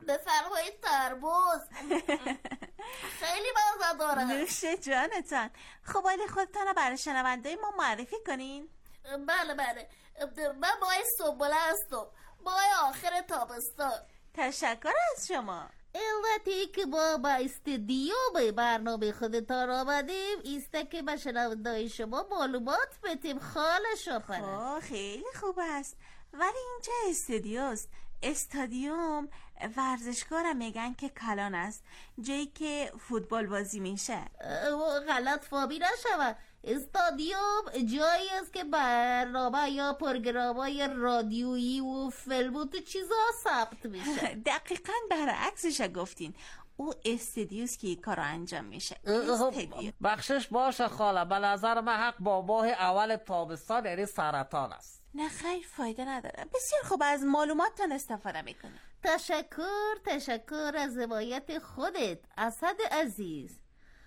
بفرمایید ترمز. خیلی مزه داره. نوش جانتان. خب ولی خودتان رو برای شنونده ما معرفی کنین. بله من ماه سنبله هستم، ماه آخر تابستان. تشکر از شما. علتی که ما با استودیو به برنامه خودتان آمدیم ایسته که به شنونده شما معلومات بدیم خال شاپرک. خیلی خوب است، ولی اینجا استودیوست. استادیوم ورزشگاه میگن که کلان است، جایی که فوتبال بازی میشه. غلط فهمی نشود. استادیوم جایی است که برنامه یا پروگرام‌های رادیویی و فیلم و چیزا ثبت میشه. دقیقاً برعکسش گفتین. او استودیوست که این کارو انجام میشه. بخشش باشه خاله، به نظر من حق با ماه اول تابستان یعنی سرطان است. نه خیلی فایده نداره. بسیار خوب، از معلوماتتان استفاده میکنه. تشکر از حمایت خودت اسد عزیز.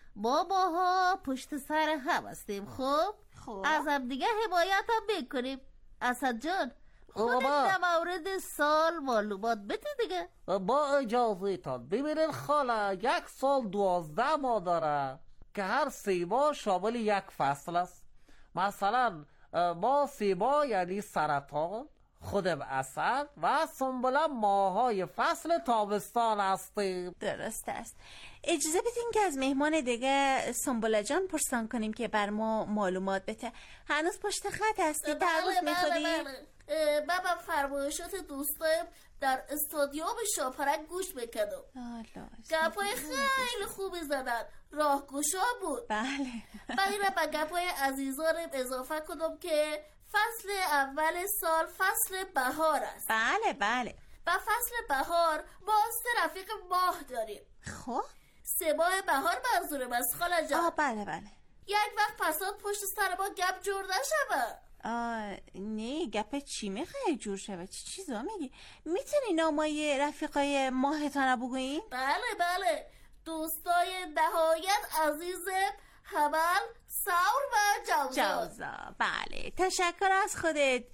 باباها پشت سر هم هستیم. خب از هم دیگه حمایت هم میکنیم. اسد جان خودت در مورد سال معلومات بده دیگه. با اجازه تان ببینید خاله، یک سال 12 ماه داره که هر 3 ماه شامل یک فصل است. مثلا ما 3 ماه یعنی سرطان، خودم اسد و سنبله ماهای فصل تابستان هستیم. درست است. اجازه بدین که از مهمان دیگه سنبله جان پرسان کنیم که بر ما معلومات بده. هنوز پشت خط هستی؟ درست میخوری؟ من فرمایشات دوستایم در استادیوم شاپرک گوش میکنم. گپای خیلی خوبی زدن، راهگشا بود. بله. من به گپای عزیزانم اضافه کنم که فصل اول سال فصل بهار است. بله. و فصل بهار ما 3 رفیق ماه داریم. خب 3 ماه بهار منظورم است خاله جان. بله. یک وقت پسات پشت سر ما گپ جور نشود. نه، گپ چی میخوای جور شود؟ چی چیزا میگی؟ میتونی نامای رفیقای ماهتان بگویی؟ بله دوستای نهایت عزیز حمل، ثور و جوزا. بله، تشکر از خودت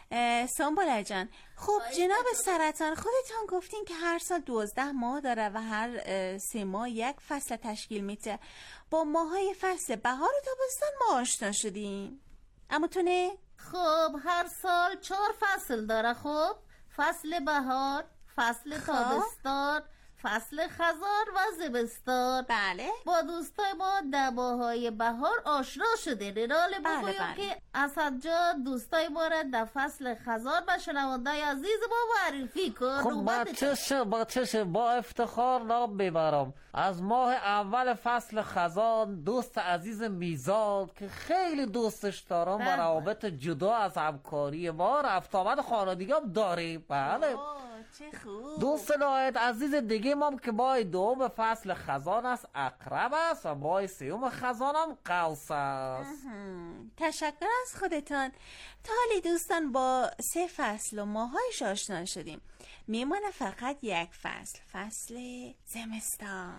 سنبله جان. خب جناب سرطان، خودتان گفتین که هر سال 12 ماه داره و هر 3 ماه یک فصل تشکیل میده. با ماهای فصل بهار و تابستان ما آشنا شدیم. اما تو نه؟ خب هر سال 4 فصل داره. خب فصل بهار، فصل تابستان، فصل خزان و زمستان. بله. با دوستای ما در ماهای بهار آشنا شده. نراله بگویم که اسد جان دوستای ما را در فصل خزان و شنونده عزیز ما معرفی کن. خب چشه با افتخار نام ببرم. از ماه اول فصل خزان دوست عزیز میزاد که خیلی دوستش دارم و روابط جدا از همکاری ما رفت آمد خانوادگی هم داریم. بله. چه خوب. دوست نهایت عزیز دیگه ما که ماه دوم فصل خزان است عقرب است و ماه 3 خزان هم قوس است. تشکر از خودتان. تا حالی دوستان با 3 فصل و ماهایش آشنا شدیم. میمونه فقط یک فصل زمستان.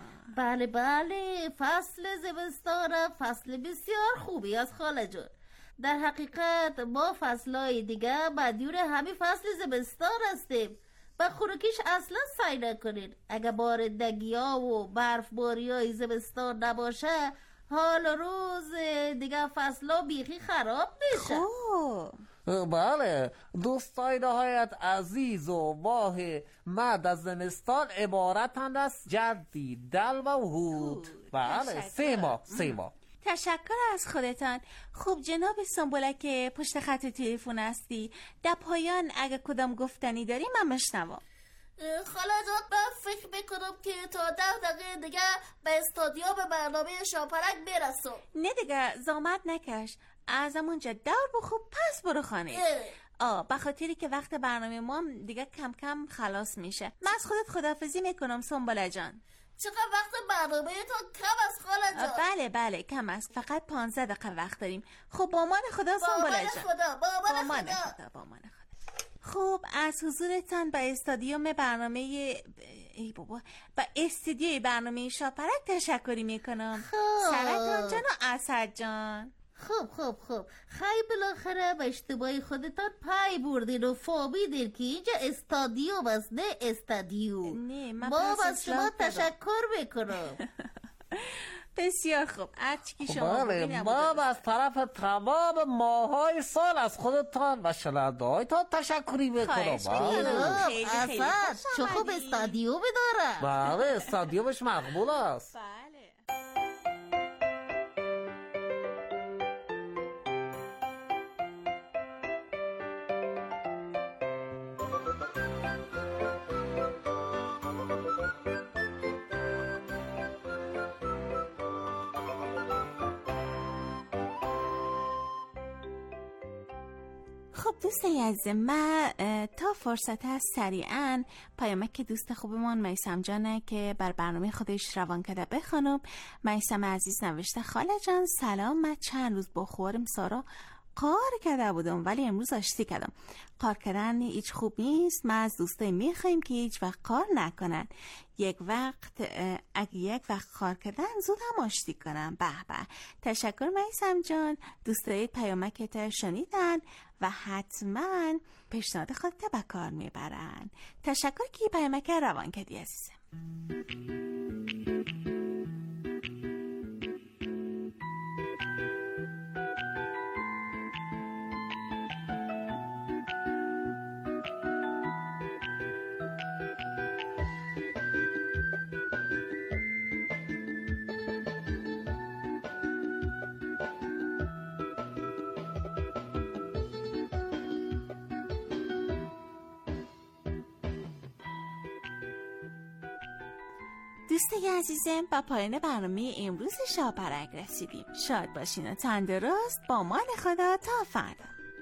بله فصل زمستان فصل بسیار خوبی از خاله جان. در حقیقت ما فصلهای دیگه بدیور همین فصل زمستان هستیم. با خوراکیش اصلا سعی نکنید. اگه بارندگی ها و برفباری های زمستان نباشه حال روز دیگه فصلا بیخی خراب میشه. بله دوستای نهایت عزیز و ماه مد از زمستان عبارتند از جدی، دل و هود. بله 3 ماه. تشکر از خودتان. خوب جناب سنبله که پشت خط تلفن هستی، در پایان اگه کدام گفتنی داری من بشنوم. خاله جان من فکر میکنم که تا 10 دقیقه دیگه به استادیوم برنامه شاپرک برسم. نه دیگه زحمت نکش، از همونجا دور بخوب پس برو خانه. به خاطری که وقت برنامه ما دیگه کم کم خلاص میشه. من از خودت خداحافظی میکنم سنبله جان. چقدر وقت برنامه تو کم است خاله جان؟ بله کم است، فقط 15 دقیقه وقت داریم. خب با امان خدا سنبله جان. با امان خدا. خب از حضورتان به استادیوم برنامه به استودیوی برنامه شاپرک تشکری میکنم. سرطان جان و اسد جان. خوب خیلی بالاخره به اشتباه خودتان پی بردین و فهمیدین که اینجا استادیوم است نه استادیو. نه من ما از شما تشکر میکنم. بسیار خوب. ارچی که شما بله، ما از طرف تمام ماهای سال از خودتان و شنونده هایتان تشکری میکنم. خیلی اصلا چه خوب استادیوم داره. بله استادیومش مقبول است. بله. خب دوستای عزیزم، من تا فرصت هست سریعا پیامک دوست خوبمان میثم جانه که بر برنامه خودش روان کرده بخوانم. میثم عزیز نوشته: خاله جان سلام، من چند روز با خوارم سارا قار کرده بودم ولی امروز آشتی کردم. قار کردن هیچ خوب نیست. ما از دوستای میخوایم که هیچ وقت قار نکنن. اگه یک وقت قار کردن زود هم آشتی کنن. به به. تشکر میثم جان. دوستای پیامکت شنیدن و حتما پیشنهاد خودت به کار میبرن. تشکر که پیامک روان کردی عزیزم. دوستای عزیزم، با پایان برنامه امروز شاپرک رسیدیم. شاد باشین و تندرست. با مان خدا تا فردا.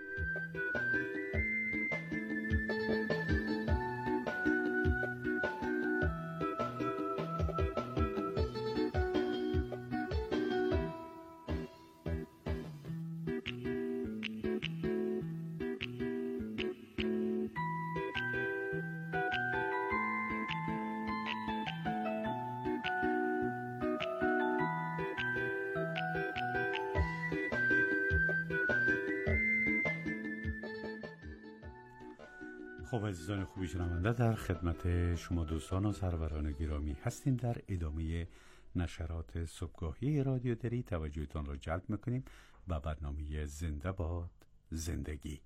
خب عزیزان خوبی شنونده، در خدمت شما دوستان و سروران گرامی هستیم. در ادامه نشرات صبحگاهی رادیو دری توجهتان را جلب میکنیم و برنامه زنده باد زندگی.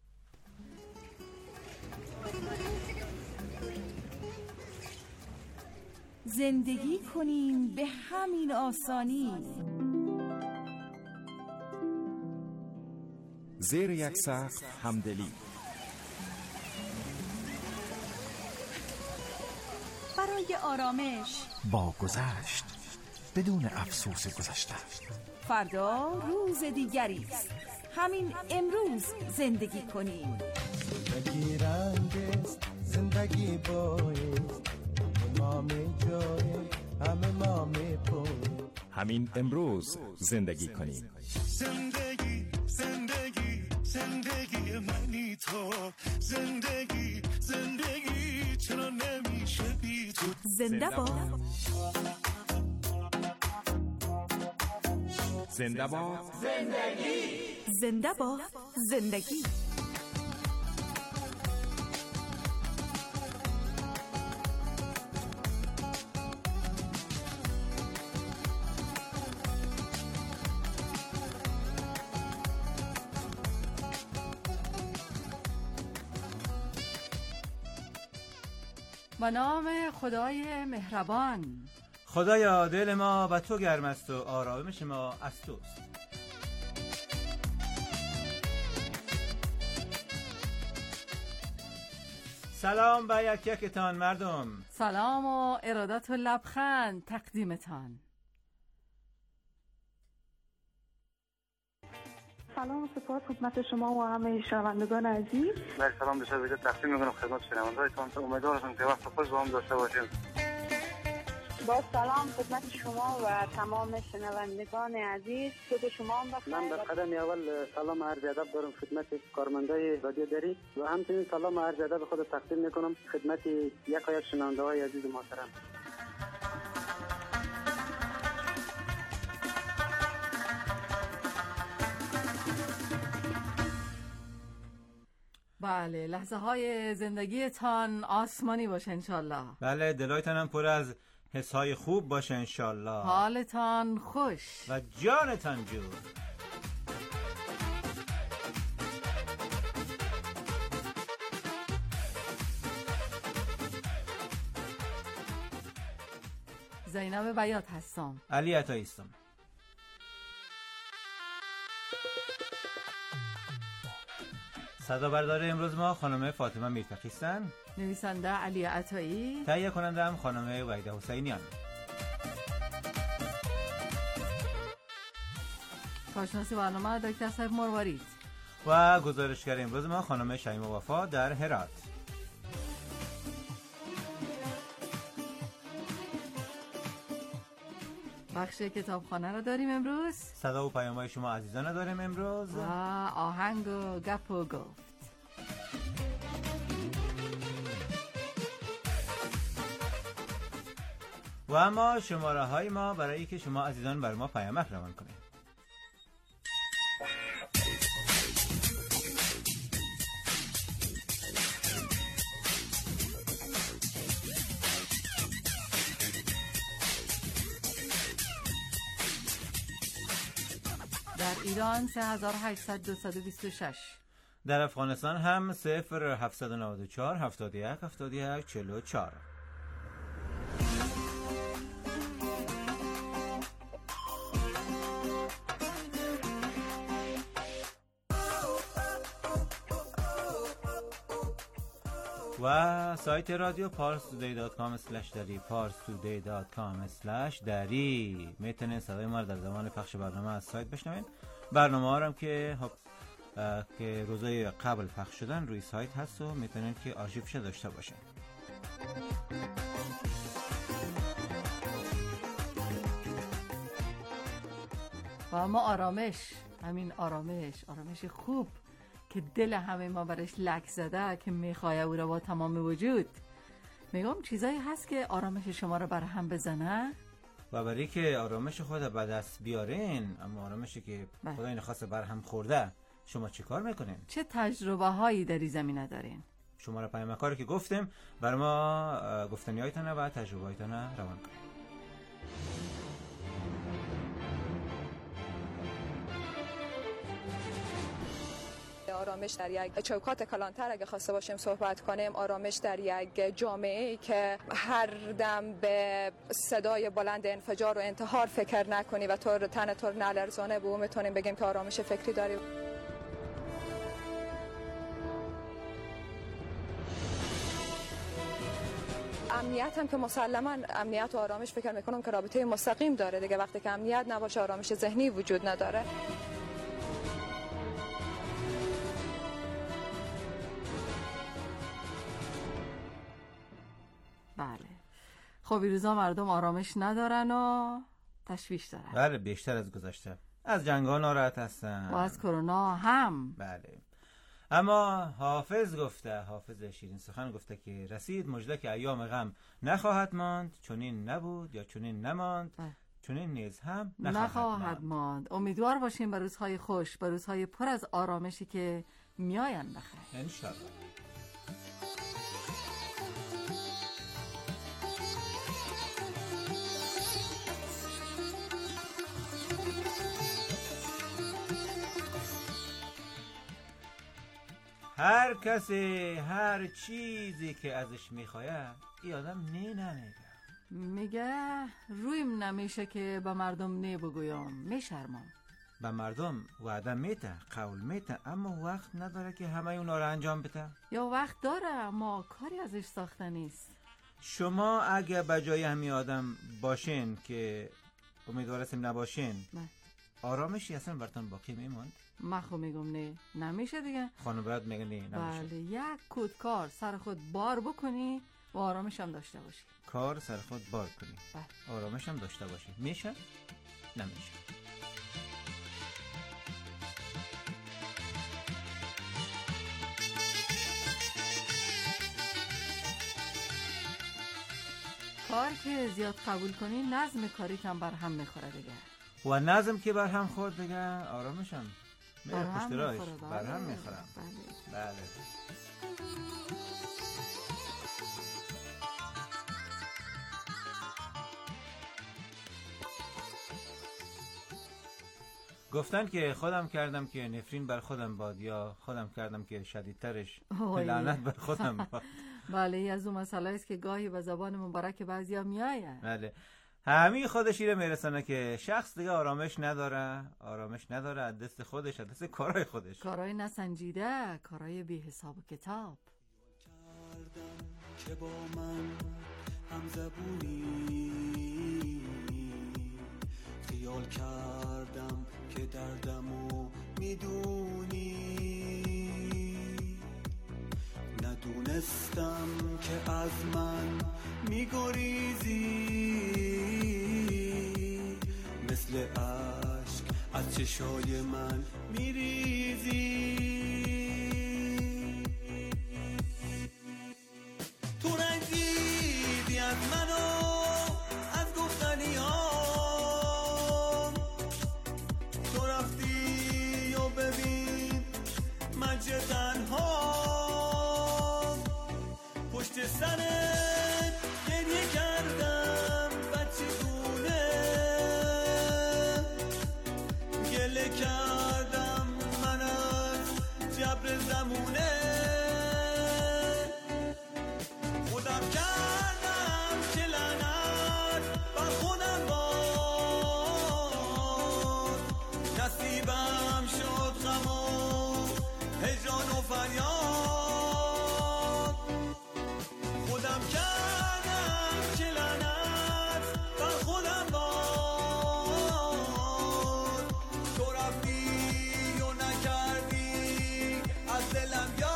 زندگی کنیم به همین آسانی، زیر یک سقف همدلی، برای آرامش با گذشت بدون افسوس گذشته. فردا روز دیگری است، همین امروز زندگی کنیم. زندگی رنگ است، زندگی بایست، ما می جای همه ما می پوی. همین امروز زندگی کنیم. زندگی زندگی زندگی منی تو، زندگی زندگی چرا نمیشه بی تو. زنده باد زنده باد زندگی، زنده باد زندگی. به نام خدای مهربان. خدایا دل ما به تو گرم است و آرامش ما از توست. سلام به یک یکتان مردم. سلام و ارادت و لبخند تقدیمتان. سلام و سپاس خدمت شما و همه شنوندگان عزیز. من سلام به شما تقدیم می‌کنم خدمت شنوندگانتان. امیدوارم که وقت خوش با هم داشته باشیم. با سلام خدمت شما و تمام شنوندگان عزیز. صبح شما هم بخیر. من در قدم اول سلام عرض ادب دارم خدمت کارمندای رادیو دری و همچنین سلام عرض ادب خود تقدیم می‌کنم خدمت یک شنونده‌های عزیز محترم. بله، لحظه های زندگیتان آسمانی باشه انشالله. بله، دلایتان هم پر از حسهای خوب باشه انشالله. حالتان خوش و جانتان جور. زینب بیات هستم. علی عطایی هستم. صدا بردار امروز ما خانم فاطمه میرتقی هستن. نویسنده علی عطایی. تهیه کننده هم خانم وحیده حسینیان. کارشناس برنامه دکتر صاحب مروارید. و گزارشگر امروز ما خانم شیما وفا در هرات. بخش کتابخانه رو داریم امروز. صدا و پیام‌های شما عزیزان رو داریم امروز. و آهنگ و گپ و گفت. و اما شماره های ما برای که شما عزیزان بر ما پیامک روان کنید. در ایران 3800 در افغانستان هم 0794 71 71 44. و سایت رادیو parstoday.com/dari parstoday.com/dari میتونید صدای ما رو در زمان پخش برنامه از سایت بشنوید. برنامه ها هم که روزای قبل پخش شدن روی سایت هست و میتونید که آرشیوش داشته باشید. و اما آرامش، همین آرامش خوب که دل همه ما برش لک زده که میخواه او را با تمام وجود. میگم چیزایی هست که آرامش شما را بر هم بزنه و برای که آرامش خود به دست بیارین، اما آرامشی که خدای نخواسته بر هم خورده، شما چی کار میکنین؟ چه تجربه هایی در این زمینه دارین؟ شما را پیامکاری که گفتیم بر ما گفتنیایتان و تجربهایتان روان کنید. آرامش در یک چوکات کلانتر اگه خواسته باشیم صحبت کنیم، آرامش در یک جامعه‌ای که هر دم به صدای بلند انفجار و انتحار فکر نکنی و تنت نلرزانه، به اون میتونیم بگیم که آرامش فکری داری. امنیت هم که مسلما امنیت و آرامش فکر میکنم که رابطه مستقیم داره دیگه. وقتی که امنیت نباشه آرامش ذهنی وجود نداره. بله. خب این روزا مردم آرامش ندارن و تشویش دارن. بله، بیشتر از گذشته. از جنگ‌ها ناراحت هستن و از کرونا هم. بله. اما حافظ شیرین سخن گفته که رسید مژده که ایام غم نخواهد ماند، چنین نبود یا چنین نماند، چنین نیز هم نخواهد ماند. امیدوار باشیم به روزهای خوش، به روزهای پر از آرامشی که میاین بخیر انشالله. هر کسی هر چیزی که ازش میخواه این آدم نمیگه. میگه رویم نمیشه که به مردم نه بگویم، میشرمم. به مردم وعده میته، قول میته، اما وقت نداره که همه اونا رو انجام بده. یا وقت داره اما کاری ازش ساخته نیست. شما اگه به جای همین آدم باشین که امیدوارستیم نباشین، آرامشی اصلا براتون باقی میموند؟ من خب میگم نه، نمیشه دیگه. خانم برات میگه نه، نمیشه. بله، یک کار سر خود بار بکنی و آرامش هم داشته باشی. کار سر خود بار کنی، بله. آرامش هم داشته باشی. میشه؟ نمیشه. کار که زیاد قبول کنی نظم کاری کم بر هم میخوره دیگه. و نظم که بر هم خورد دیگه آرامش هم میره پشت راهش برهم بله. میخورم. بله. بله. گفتن که خودم کردم که نفرین بر خودم باد، یا خودم کردم که شدیدترش لعنت بر خودم باد. بله، این از اون مسئله است که گاهی به زبان مبارک بعضیا میآید. بله، همین خودش ایره میرسونه که شخص دیگه آرامش نداره از دست خودش، از دست کارهای خودش، کارهای نسنجیده، کارهای بی حساب و کتاب. که با من هم زبونی، خیال کردم که دردمو میدونی، ندونستم که از من میگریزی، مثل عشق از چشای من میریزی، تو رنگیدی از منو از گفتنی هام، تو رفتی و ببین من چه تنهام، پشت سرت گریه کردم بچه دونه، گله کردم من از جبر زمونه، خودم کردم که لعنت بر خودم باد، نصیبم شد غم و هجران و فریاد، خودم کردم که لعنت بر خودم باد، تو رفتی و نکردی از دلم یاد.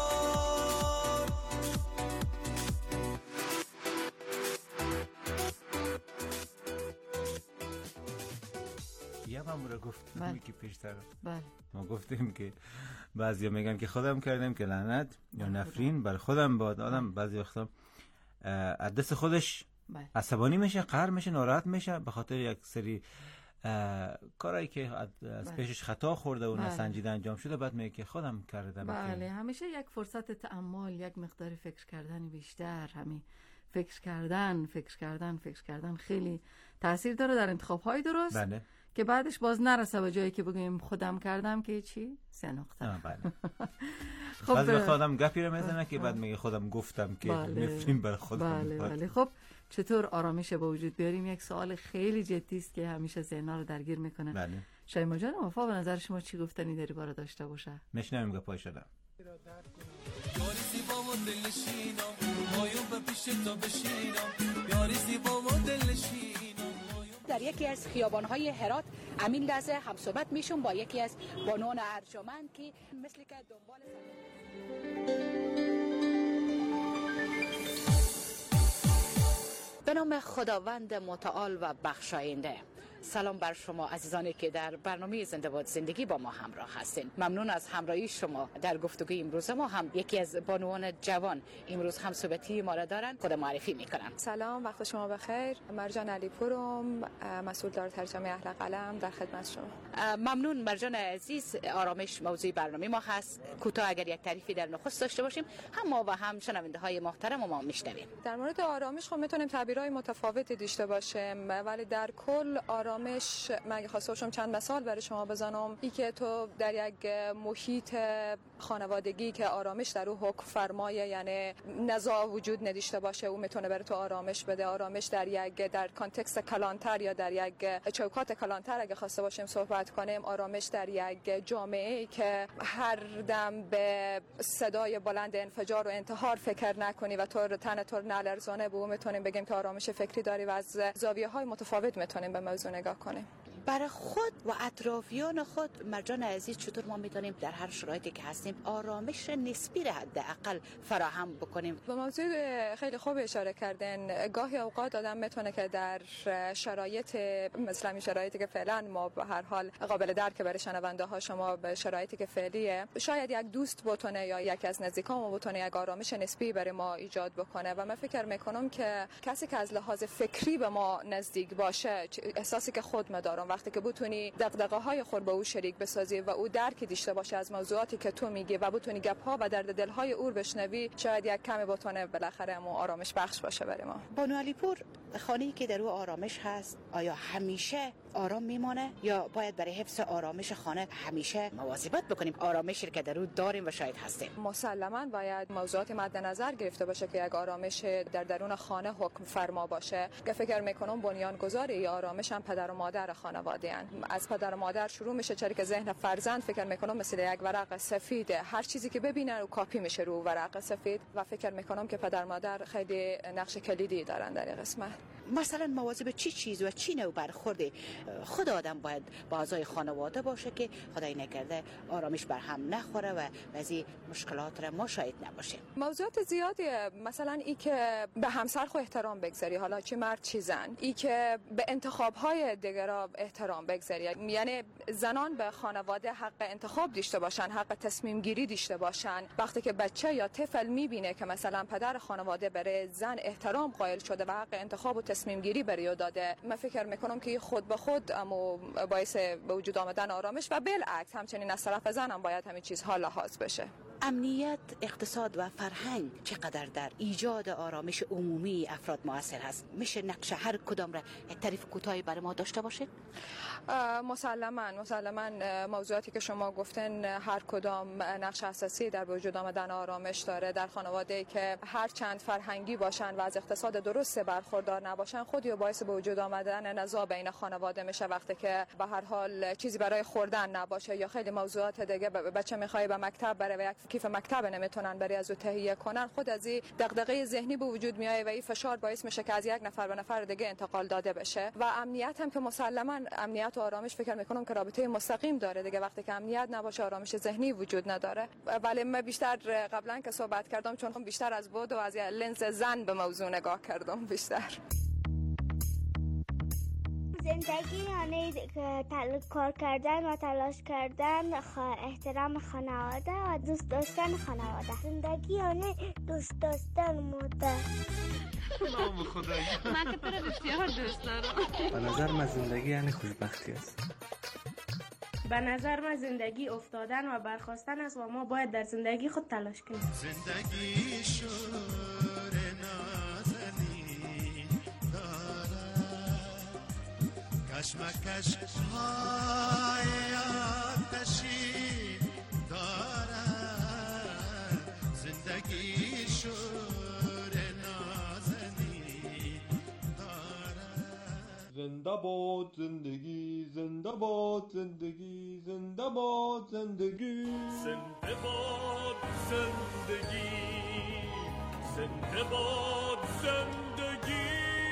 یه هم رو گفتیم که پیشتر ما گفتیم که بعضی میگن که خودم کردم که لعنت یا نفرین بر خودم باد. آدم بعضی وقتا از دست خودش عصبانی میشه، قهر میشه، ناراحت میشه به خاطر یک سری کارهایی که از پیشش خطا خورده و نسنجیده انجام شده، بعد میگه که خودم کردم. بله، همیشه یک فرصت تأمل، یک مقدار فکر کردن بیشتر، همین فکر کردن خیلی تاثیر داره در انتخاب‌های درست. بله. که بعدش باز نرسه به جایی که بگیم خودم کردم که چی؟ 3 نقطه. بله. خب بعضی وقت آدم گپی رو میزنه که بعد میگه خودم گفتم که نفرین بر خودم. بله. خب چطور آرامش به وجود بیاریم؟ یک سوال خیلی جدی است که همیشه ذهن‌ها رو درگیر میکنه. بله. شایما جان، وفا، به نظر شما چی گفتنی داری باره داشته باشه؟ میشنویم گپای شده. یاری زیبا و دلشینم مایو به پیش تا بشینم، یاری زیبا و دلشینم. در یکی از خیابان‌های هرات امین لحظه هم صحبت میشم با یکی از بانوان ارجمند که مثل که دنبال به نام خداوند متعال و بخشاینده. سلام بر شما عزیزانی که در برنامه زنده باد زندگی با ما همراه هستین. ممنون از همراهی شما در گفتگوی امروز ما. هم یکی از بانوان جوان امروز هم صحبتی ما را دارن، خود معرفی میکنن. سلام، وقت شما بخیر. مرجان علی پورم، مسئول دار ترجمه اهل قلم، در خدمت شما. ممنون مرجان عزیز. آرامش موضوع برنامه ما هست. کوتاه اگر یک تعریفی در نخست داشته باشیم، هم ما و هم شنونده های محترم ما میشنویم. در مورد آرامش خب میتونیم تعبیرهای متفاوتی داشته باشیم، ولی در کل آرامش، من خواسته باشم چند مثال برای شما بزنم. ای که تو در یک محیط خانوادگی که آرامش در او حکم فرمایه، یعنی نزاع وجود نداشته باشه، او میتونه برای تو آرامش بده. آرامش در کانتکست کلانتر یا در یک چوکات کلانتر اگه خواسته باشیم صحبت کنیم، آرامش در یک جامعه که هر دم به صدای بلند انفجار و انتحار فکر نکنی و تو تن تو نلرزانه، به او میتونیم بگیم که آرامش فکری داری و از زاویه‌های متفاوت میتونیم به موضوع نگاه کنیم. برای خود و اطرافیان خود مرجان عزیز چطور ما میتونیم در هر شرایطی که هستیم آرامش نسبی را حداقل فراهم بکنیم؟ به موضوع خیلی خوب اشاره کردن. گاهی اوقات آدم میتونه که در شرایط مثل این شرایطی که فعلا ما به هر حال قابل درک برای شنونده ها شما به شرایطی که فعلیه، شاید یک دوست بتونه یا یک از نزدیکان بتونه یک آرامش نسبی برای ما ایجاد بکنه و من فکر میکنم که کسی که از لحاظ فکری به ما نزدیک باشه، احساسی که خود دارم وقتی که بتونی دغدغه‌های خود با او شریک بسازی و او درکی داشته باشه از موضوعاتی که تو میگی و بتونی گپ‌ها و درد دل‌های او بشنوی، شاید یک کمی بتونه بالاخره مو آرامش بخش باشه برای ما. بانو علیپور، خانه‌ای که در او آرامش هست آیا همیشه آرام میمانه یا باید برای حفظ آرامش خانه همیشه مواظبت بکنیم آرامشی که در او داریم و شاید هستیم؟ مسلماً باید موضوعات مد نظر گرفته باشه که یک آرامش در درون خانه حکم فرما باشه. که فکر میکنم بنیانگذار این آرامش هم پدر و مادر خانواده اند. از پدر و مادر شروع میشه، چون که ذهن فرزند فکر میکنم مثل یک ورق سفیده، هر چیزی که ببینه رو کاپی میشه رو ورق سفید و فکر میکنم که پدر مادر خیلی نقش کلیدی دارن در این قسمت. مثلا مواظب چی چیز و چی نوع برخورد خود آدم باید با اعضای خانواده باشه که خدای نکرده آرامش بر هم نخوره و بعضی مشکلات را ما شاید نباشه؟ موضوعات زیادیه، مثلا ای که به همسر خو احترام بگذاری، حالا چه مرد چه زن، ای که به انتخاب‌های دیگران احترام بگذاری، یعنی زنان به خانواده حق انتخاب داشته باشن، حق تصمیم گیری داشته باشن. وقتی که بچه یا طفل میبینه که مثلا پدر خانواده برای زن احترام قائل شده و حق انتخاب و تصمیم گیری برای داده، من فکر میکنم که خود به خود اما باعث به وجود آمدن آرامش و بالعکس همچنین از طرف زن هم باید همین چیزها لحاظ بشه. امنیت، اقتصاد و فرهنگ چقدر در ایجاد آرامش عمومی افراد مؤثر هست؟ میشه نقش هر کدام را تعریف کوتاهی برای ما داشته باشید؟ مسلماً موضوعاتی که شما گفتن هر کدام نقش اساسی در وجود آمدن آرامش داره. در خانواده که هر چند فرهنگی باشن و از اقتصاد درست برخوردار نباشن، خودی باعث به وجود آمدن نزاع بین خانواده میشه. وقتی که به هر حال چیزی برای خوردن نباشه یا خیلی موضوعات دیگه، بچه میخواد به مکتب بره و یک کیف مکتب نمیتونن برای از او تهیه کنن، خود از این دغدغه ذهنی به وجود میاد و این فشار باعث میشه که از یک نفر به نفر دیگه انتقال داده بشه. و امنیت هم که مسلماً امنیت و آرامش فکر میکنم که رابطه مستقیم داره دیگه. وقتی که امنیت نباشه آرامش ذهنی وجود نداره. ولی من بیشتر قبلا که صحبت کردم چون بیشتر از بود و از لنز زن به موضوع نگاه کردم بیشتر. زندگی یعنی کار کردن و تلاش کردن، احترام خانواده و دوست داشتن خانواده. زندگی یعنی دوست داشتن مادر. نام خدایی من که تو رو بسیار دوست دارم. به نظر من زندگی یعنی خوشبختی است. به نظر من زندگی افتادن و برخاستن است و ما باید در زندگی خود تلاش کنیم. زندگی شور نازنین دارد، کشمکش های آتشین دارد. زندگی شور نازنین دارد. زنده باد زندگی، زنده باد زندگی، زنده باد زندگی، زنده باد زندگی، زنده باد زندگی.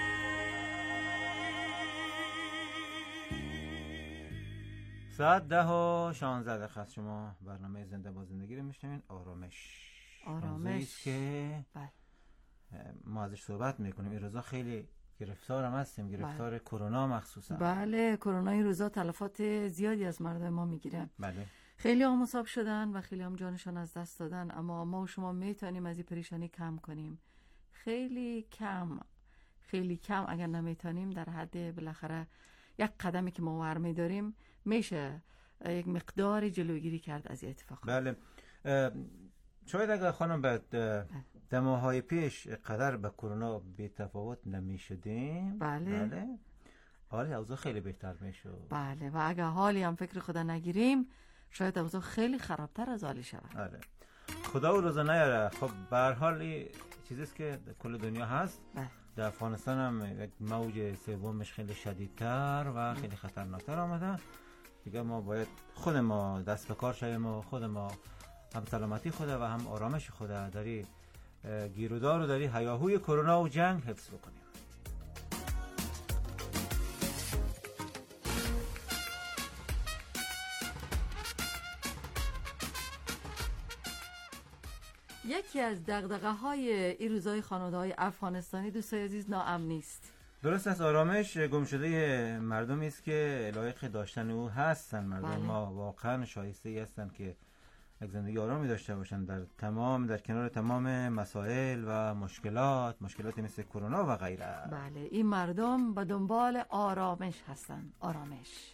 ساعت 10:16 از شما برنامه زنده با زندگی رو میشنوین. آرامش که ما ازش صحبت میکنیم. این روزا خیلی گرفتار هم هستیم، گرفتار کرونا مخصوصا. بله، کرونا این روزا تلفات زیادی از مردم ما میگیره. بله، خیلی هم مصاب شدن و خیلی هم جانشان از دست دادن، اما ما و شما میتونیم از این پریشانی کم کنیم. خیلی کم اگر نمیتونیم در حد بالاخره یک قدمی که ما ورمی داریم میشه یک مقدار جلوگیری کرد از این اتفاق. بله، شاید اگر خانم به دماهای پیش قدر به کرونا بی تفاوت نمی شدیم، بله حالی اوضاع خیلی بهتر می شد. بله، و اگر حالی هم فکر خدا نگیریم شاید اوضاع خیلی خرابتر از حالی شود. بله، خدا او روزا نیاره. خب به هر حال چیزیست که در کل دنیا هست. در افغانستان هم یک موج سومش خیلی شدیدتر و خیلی خطرناکتر آمده. دیگه ما باید خود ما دست به کار شویم و خود ما هم سلامتی خود و هم آرامش خود داری گیرودار و داری هیاهوی کرونا و جنگ حفظ بکنیم. یکی از دغدغه‌های این روزهای خانواده‌های افغانستانی دوستای عزیز ناامنی است. درست است، آرامش گم شده مردمی است که لایق داشتن او هستند. مردم ما واقعا شایسته هستند که یک زندگی آرامی داشته باشن در کنار تمام مسائل و مشکلات مثل کرونا و غیره. بله، این مردم به دنبال آرامش هستن. آرامش.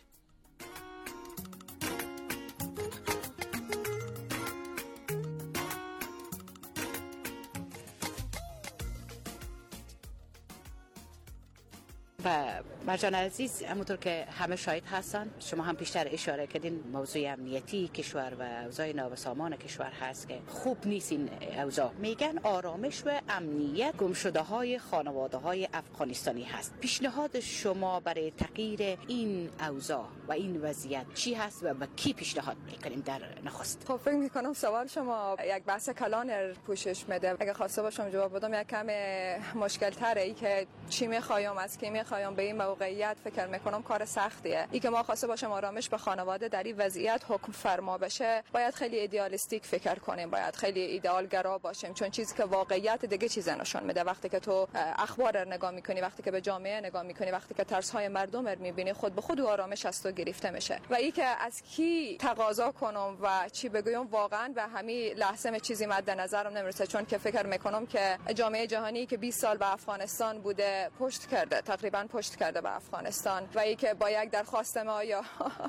و مرجان عزیز، همونطور که همه شاهد هستن، شما هم پیشتر اشاره کردین، موضوع امنیتی کشور و اوضاع نابسامان کشور هست که خوب نیست. این اوضاع میگن آرامش و امنیت گمشده های خانواده های افغانستانی هست. پیشنهاد شما برای تغییر این اوضاع و این وضعیت چی هست و به کی پیشنهاد میکنیم در نخست؟ خب فکر میکنم سوال شما یک بحث کلان پوشش میده. اگه خواسته باشم جواب بدم یک کم مشکل تره. ای که چی میخوایم از کی میخوایم به این موقعیت فکر میکنم کار سختیه. ای که ما خواسته باشیم آرامش به خانواده در این وضعیت حکم فرما بشه، باید خیلی ایدئالیستیک فکر کنیم، باید خیلی ایدئالگرا باشیم، چون چیزی که واقعیت دیگه چیز نشون میده. وقتی که تو اخبار رو نگاه میکنی، وقتی که به جامعه نگاه میکنی، وقتی که ترس های مردم رو میبینی، خود به خود آرامش از تو گرفته میشه. و ای که از کی تقاضا کنم و چی بگویم واقعا به همین لحظه چیزی مد نظرم نمیرسه، چون که فکر میکنم که جامعه جهانی که 20 سال به افغانستان بوده پشت کرده، تقریبا پشت کرده به افغانستان، و ای که با یک درخواست ما یا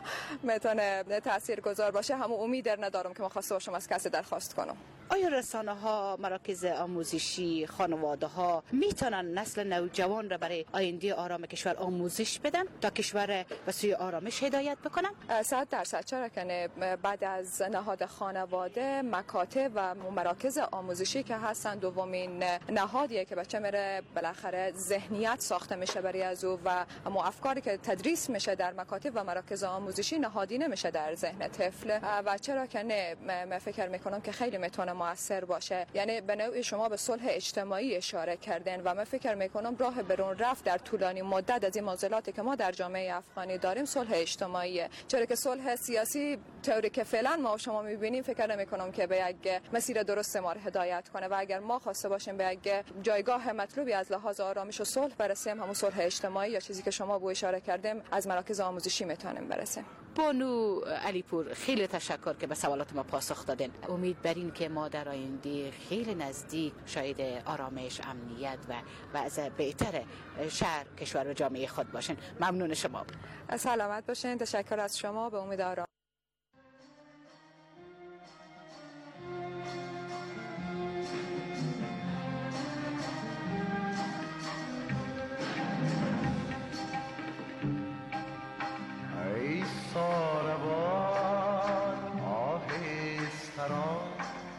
میتونه تاثیرگذار باشه، همون امید ندارم که ما خواسته باشم از کسی درخواست کنم. آیا رسانه ها، مراکز آموزشی، خانواده ها میتونن نسل نوجوان را برای آینده آرام کشور آموزش بدن تا کشور به سوی آرامش هدایت بکنن؟ 100%. چرا که بعد از نهاد خانواده، مکاتب و مراکز آموزشی که هستن دومین نهادیه که بچه میره بالاخره ذهنیت ساخته میشه برای از او، و اما افکاری که تدریس میشه در مکاتب و مراکز آموزشی نهادی نمیشه در ذهن طفل. و چرا که نه، من فکر میکنم که خیلی میتونه موثر باشه. یعنی به نوعی شما به صلح اجتماعی اشاره کردین و من فکر میکنم راه برون رفت در طولانی مدت از این معضلاتی که ما در جامعه افغانی داریم صلح اجتماعیه. چرا که صلح سیاسی طوری که فعلا ما شما میبینیم فکر نمیکنم که به یک مسیر درست ما رو هدایت کنه، و اگر ما خواسته باشیم به یک جایگاه مطلوبی از لحاظ آرامش و صلح برسیم، همون صلح اجتماعی یا چیزی که شما بو اشاره کردیم از مراکز آموزشی میتونیم برسیم. بانو علیپور، خیلی تشکر که به سوالات ما پاسخ دادین. امید بر این که ما در آینده خیلی نزدیک شاید آرامش، امنیت و وضع بهتر شهر، کشور و جامعه خود باشین. ممنون شما. سلامت باشین. تشکر از شما. به امید آرام. ساربان آهستران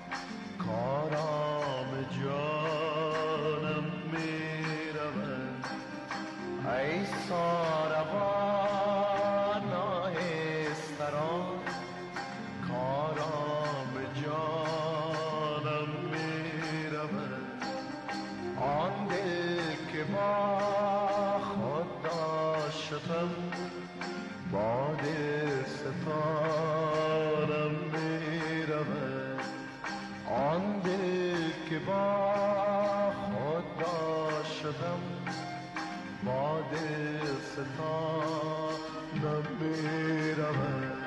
کارام جانم می رود. ای ساربان آهستران کارام جانم می رود. آن دل که با خود داشتم باد ستارم می رود. آن دل که با خود داشتم باد ستارم می رود.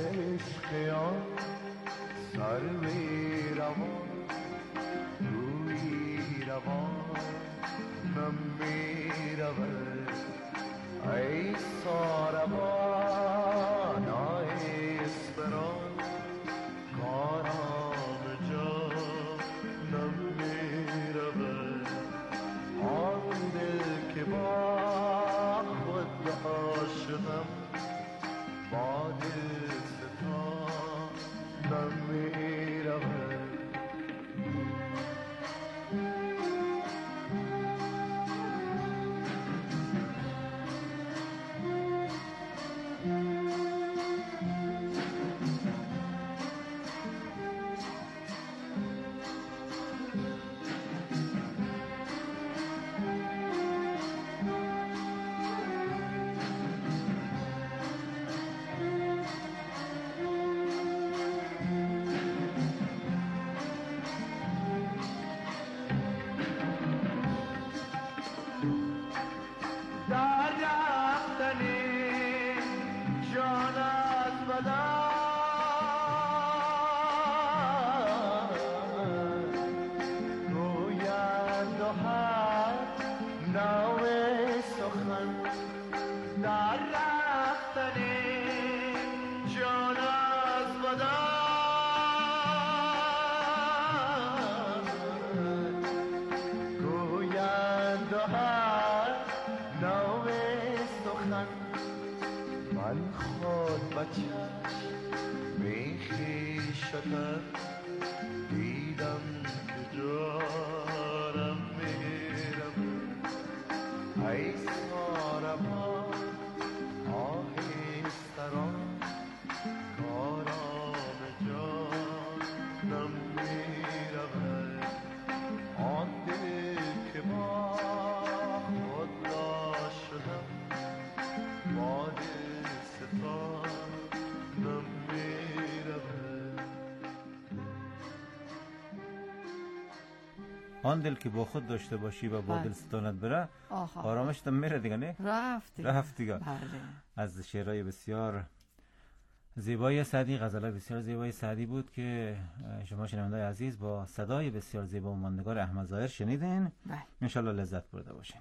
سر می روان روی روانم میرود ای ساربان ای اسپران کارام جانم میرود آن دل که با خود عاشقم با دل ستانم میرود دیدم که جانم میرم ای ساربان آهستران کارام جانم میرود آن دل که با خود داشتم با دل ستانم میرود آن دل که با خود داشته باشی و با دل ستانت بره آرامش تا میره دیگه نه؟ رفت دیگه. از شعرهای بسیار زیبای سعدی، غزلهای بسیار زیبای سعدی بود که شما شنوندگان عزیز با صدای بسیار زیبا و ماندگار احمد ظاهر شنیدین. انشالله لذت برده باشین.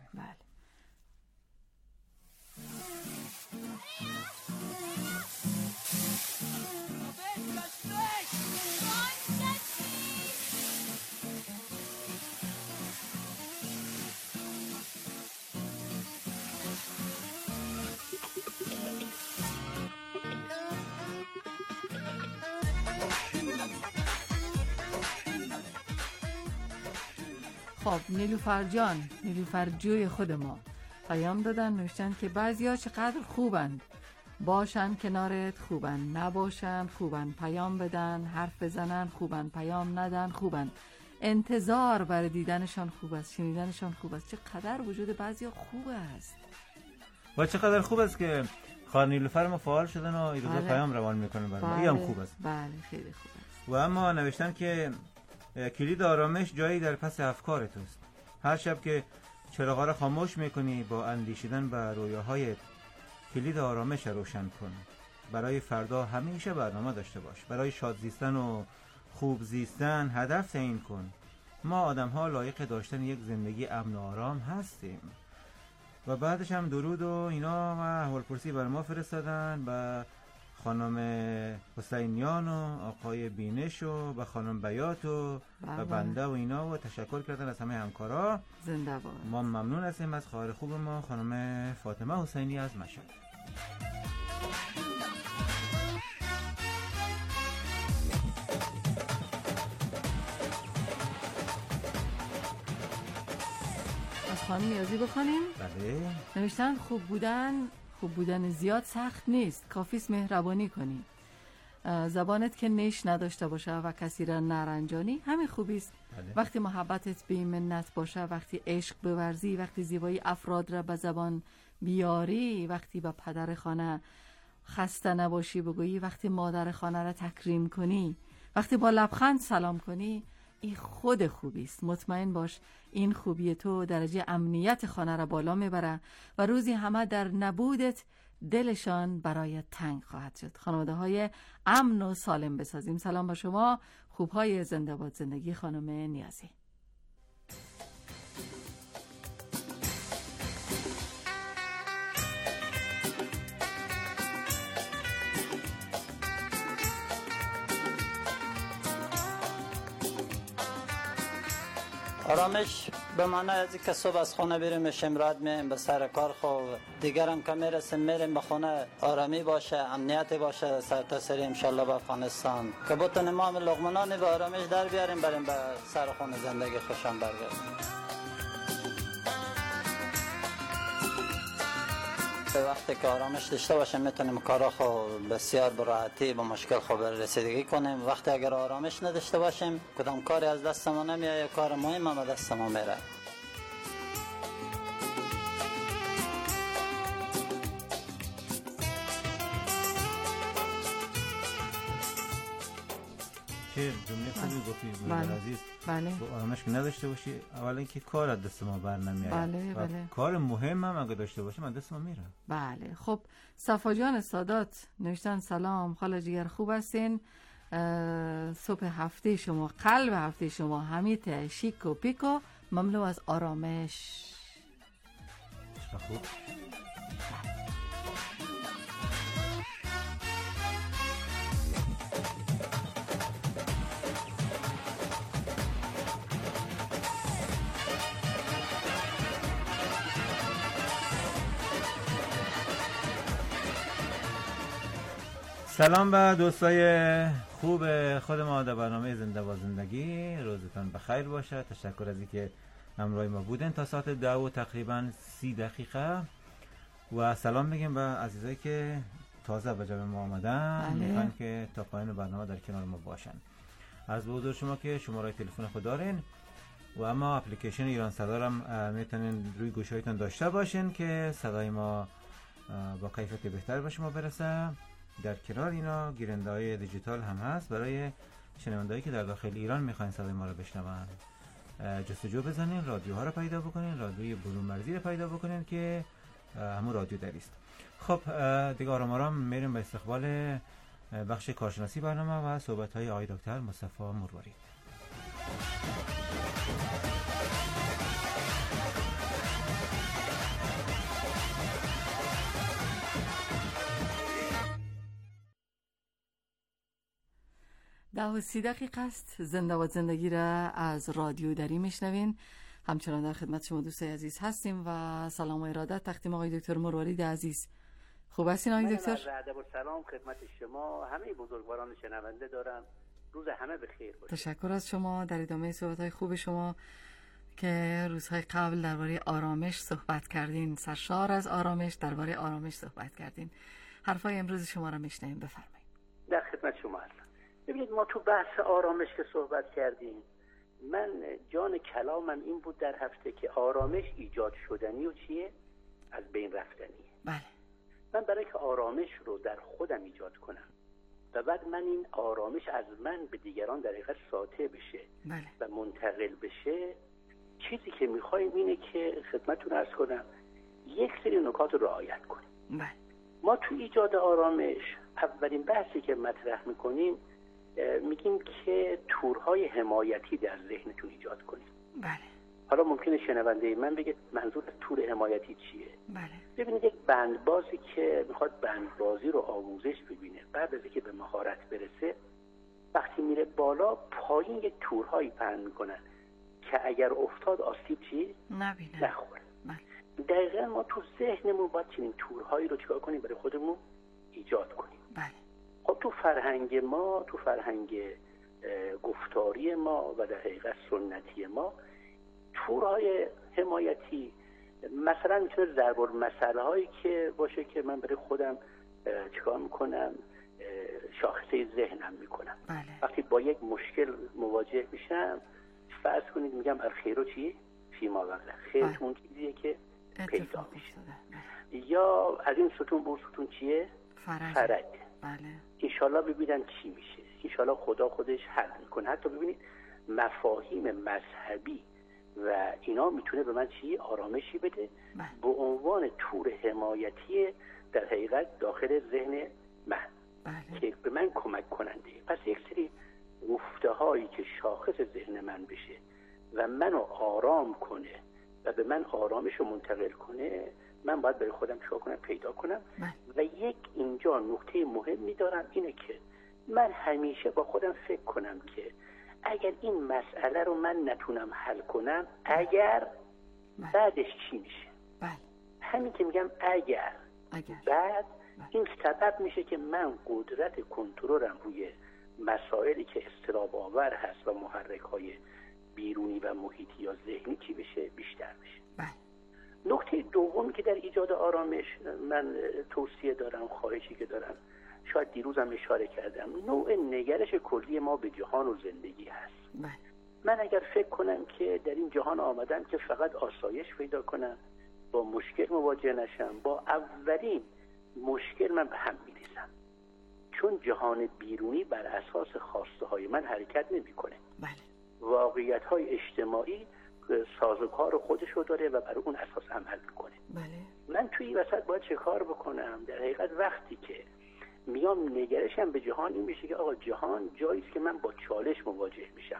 خب نیلوفر جان، نیلوفر جوی خود ما پیام دادن، نوشتن که بعضیا چقدر خوبند، باشن کنارت خوبن، نباشن خوبن، پیام بدن، حرف بزنن خوبن، پیام ندن خوبن، انتظار برای دیدنشان خوب است، شنیدنشان خوب است. چقدر وجود بعضیا خوب است و چقدر خوب است که خانم نیلوفر ما فعال شدن و این روزا پیام روان میکنن برای ما. این هم خوب است. بله خیلی خوب است. و اما نوشتن که کلید آرامش جایی در پس افکار توست. هر شب که چراغا را خاموش میکنی با اندیشیدن به رویاهایت کلید آرامش روشن کن. برای فردا همیشه برنامه داشته باش. برای شاد زیستن و خوب زیستن هدف تعیین کن. ما آدم ها لایق داشتن یک زندگی امن و آرام هستیم. و بعدش هم درود و اینا و احوالپرسی بر ما فرستادن و خانم حسینیان و آقای بینش و به خانم بیات و بنده و اینا و تشکر کردن از همه همکارا. زنده باد. ما ممنون هستیم از خواهر خوب ما خانم فاطمه حسینی از مشهد. از خانم نیازی بخوانیم؟ بله. نوشتن خوب بودن زیاد سخت نیست، کافیست مهربانی کنی. زبانت که نیش نداشته باشه و کسی را نرنجانی همین خوبیست. بله. وقتی محبتت بی منت باشه، وقتی عشق بورزی، وقتی زیبایی افراد را به زبان بیاری، وقتی با پدر خانه خسته نباشی بگویی، وقتی مادر خانه را تکریم کنی، وقتی با لبخند سلام کنی، این خود خوبیست. مطمئن باش این خوبی تو درجه امنیت خانه را بالا میبره و روزی همه در نبودت دلشان برای تنگ خواهد شد. خانواده های امن و سالم بسازیم. سلام با شما خوبهای زنده باد زندگی خانم نیازی. آرامش به معنی از اینکه صبح از خانه بریم شمراد میایم به سر کار، خب دیگرم که میرسیم میریم به خانه آرامی باشه، امنیتی باشه سر تا سر انشالله به افغانستان که بتونیم ما هم لقمنانی به آرامش در بیاریم، بریم به سر خانه زندگی خوشم برگردیم. وقتی که آرامش داشته باشیم میتونیم کارا خود بسیار براحتی با مشکل خود رسیدگی کنیم. وقتی اگر آرامش نداشته باشیم کدام کاری از دست ما نمیاد، کار مهم هم از دست ما میره. چه جمله خوبی گفتی بله. عزیز. بله. تو آرامش که نداشته باشی، اولا که کار از دست ما بر نمیاد. بله. کار مهم هم اگه داشته باشیم از دست ما میره. بله. خب صفا جان سادات نوشتن سلام خاله جگر خوب هستین؟ صبح هفته شما، قلب هفته شما همیت شیک و پیکو مملو از آرامش. خوب. سلام به دوستای خوب خود ما در برنامه زنده با زندگی. روزتان بخیر باشه. تشکر از اینکه همراه ما بودین تا ساعت 10 تقریبا 30 دقیقه و سلام بگیم به عزیزایی که تازه به جمع ما آمدن، میخوایم که تا پایان برنامه در کنار ما باشن. از به حضور شما که شماره تلفن خود دارین و اما اپلیکیشن ایران صدا هم میتونین روی گوشیتون داشته باشین که صدای ما با کیفیت بهتر به شما برسه. در کنار اینا گیرنده‌های دیجیتال هم هست برای شنوندهایی که در داخل ایران میخواین صدای ما رو بشنون. جستجو بزنین، رادیوها رو پیدا بکنین، رادیوی برون مرزی رو پیدا بکنین که همون رادیو دری است. خب دیگه آرام آرام میریم به استقبال بخش کارشناسی برنامه و صحبت‌های آقای دکتر مصطفی مرواری. ده و 30 دقیقه است. زنده با زندگی را از رادیو دری میشنوین. همچنان در خدمت شما دوستای عزیز هستیم و سلام و ارادت تقدیم آقای دکتر مرواری عزیز. خوب هستین آقای دکتر؟ من ادب و سلام خدمت شما همه بزرگواران شنونده دارم. روز همه بخیر باشه. تشکر از شما. در ادامه صحبت‌های خوب شما که روزهای قبل درباره آرامش صحبت کردین، سرشار از آرامش، درباره آرامش صحبت کردین. حرفای امروز شما را میشنویم، بفرمایید. در خدمت شما هستم. ببینید ما تو بحث آرامش که صحبت کردیم، من جان کلامم این بود در هفته که آرامش ایجاد شدنی و چیه؟ از بین رفتنیه. بله. من برای که آرامش رو در خودم ایجاد کنم و بعد من این آرامش از من به دیگران در حقیقت ساطع بشه و منتقل بشه، چیزی که میخوایم اینه که خدمتتون عرض کنم یک سری نکات رو رعایت کنیم. بله. ما تو ایجاد آرامش اولین بحثی که مطرح میکنیم میگیم که تورهای حمایتی در ذهنتون ایجاد کنید. بله. حالا ممکنه شنونده من بگه منظور از تور حمایتی چیه؟ بله. ببینید یک بندبازی که میخواد بندبازی رو آموزش ببینه، بعد از اینکه به مهارت برسه، وقتی میره بالا پایین یک تورهایی پهن میکنن که اگر افتاد آسیب چی؟ نخوره. دقیقا ما تو ذهنمون باید چنین تورهایی رو چیکار کنیم؟ برای خودمون ایجاد کنیم. بله. خب تو فرهنگ ما، تو فرهنگ گفتاری ما و در حقیقت سنتی ما، تورهای حمایتی مثلا میتونه ضرب المثل هایی که باشه که من برای خودم چیکار میکنم؟ شاخصه ذهنم میکنم. بله. وقتی با یک مشکل مواجه میشم، فرض کنید میگم الخیر چی؟ فیما وقت خیرتون چیزیه که پیدا میشه. یا از این ستون بر ستون چیه؟ فرج. بله. انشالله ببینن چی میشه. انشالله خدا خودش حل میکنه. حتی ببینید مفاهیم مذهبی و اینا میتونه به من چی؟ آرامشی بده به عنوان تور حمایتی در حقیقت داخل ذهن من. که به من کمک کننده. پس یک سری گفته هایی که شاخص ذهن من بشه و منو آرام کنه و به من آرامش رو منتقل کنه، من باید برای خودم چیکار کنم؟ پیدا کنم. و یک اینجا نکته مهمی دارم، اینه که من همیشه با خودم فکر کنم که اگر این مسئله رو من نتونم حل کنم، اگر بعدش چی میشه؟ همین که میگم اگر بعد این سبب میشه که من قدرت کنترلم روی مسائلی که اضطراب آور هست و محرک های بیرونی و محیطی یا ذهنی چی بشه؟ بیشتر بشه. نکته دومی که در ایجاد آرامش من توصیه دارم، خواهشی که دارم، شاید دیروزم اشاره کردم، نوع نگرش کلی ما به جهان و زندگی هست. من اگر فکر کنم که در این جهان آمدم که فقط آسایش پیدا کنم، با مشکل مواجه نشم، با اولین مشکل من به هم می‌ریزم، چون جهان بیرونی بر اساس خواسته های من حرکت نمی‌کنه. واقعیت های اجتماعی سازوکار خودش رو داره و بر اون اساس عمل میکنه. من توی این وسط باید چه کار بکنم؟ در حقیقت وقتی که میام نگرشم به جهان این میشه که آقا جهان جایی است که من با چالش مواجه میشم.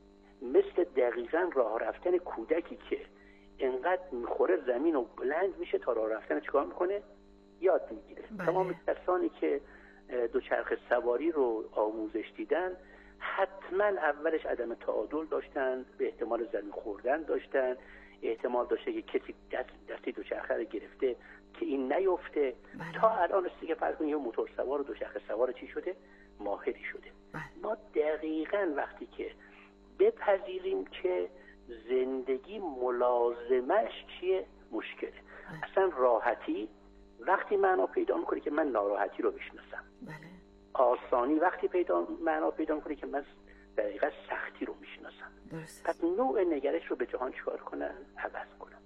مثل دقیقاً راه رفتن کودکی که انقدر میخوره زمین و بلند میشه تا راه رفتن چیکار میکنه؟ یاد میگیره. تمام کسانی که دوچرخه سواری رو آموزش دیدن حتما اولش عدم تعادل داشتن، به احتمال زمین خوردن داشتن، احتمال داشته که کسی دستی دوچرخه رو گرفته که این نیفته. تا الان است که فرض کنید یه موتور سوار و دوچرخه سوار چی شده؟ ماهری شده. ما دقیقاً وقتی که بپذیریم که زندگی ملازمش چیه؟ مشکله. اصلا راحتی وقتی معنا پیدا میکنه که من ناراحتی رو بشناسم. آسانی وقتی معنا پیدا میکنه که من در حقیقت سختی رو میشناسم. پس نوع نگرش رو به جهان چیکار کنم؟ عوض کنم.